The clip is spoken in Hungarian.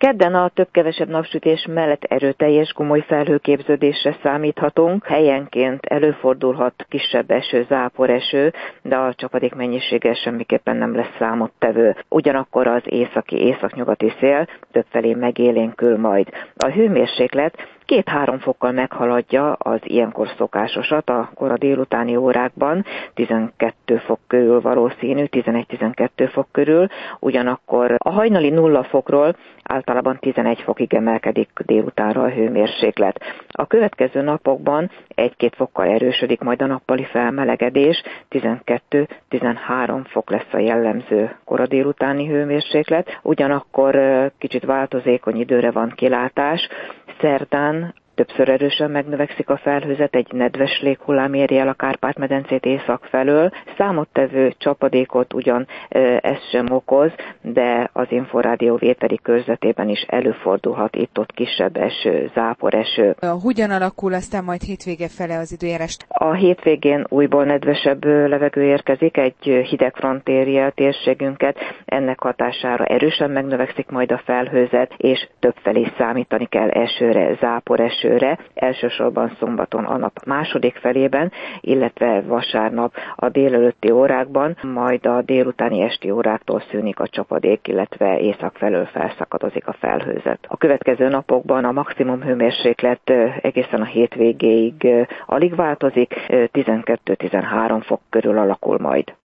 Kedden a több-kevesebb napsütés mellett erőteljes gomoly felhőképződésre számíthatunk. Helyenként előfordulhat kisebb eső, záporeső, de a csapadék mennyisége semmiképpen nem lesz számottevő. Ugyanakkor az északnyugati szél többfelé megélénkül majd. A hőmérséklet 2-3 fokkal meghaladja az ilyenkor szokásosat a kora délutáni órákban, 12 fok körül valószínű, 11-12 fok körül, ugyanakkor a hajnali 0 fokról általában 11 fokig emelkedik délutánra a hőmérséklet. A következő napokban 1-2 fokkal erősödik majd a nappali felmelegedés, 12-13 fok lesz a jellemző kora délutáni hőmérséklet, ugyanakkor kicsit változékony időre van kilátás. Szerdán többször erősen megnövekszik a felhőzet, egy nedves léghullám éri el a Kárpát-medencét észak felől. Számottevő csapadékot ugyan ez sem okoz, de az Inforádió vételi körzetében is előfordulhat itt-ott kisebb eső, záporeső. Hogyan alakul aztán majd hétvége fele az időjárás? A hétvégén újból nedvesebb levegő érkezik, egy hideg front éri el térségünket, ennek hatására erősen megnövekszik majd a felhőzet, és többfelé számítani kell esőre, záporesőre, elsősorban szombaton a nap második felében, illetve vasárnap a délelőtti órákban, majd a délutáni esti óráktól szűnik a csapadék, illetve észak felől felszakadozik a felhőzet. A következő napokban a maximum hőmérséklet egészen a hétvégéig alig változik, 12-13 fok körül alakul majd.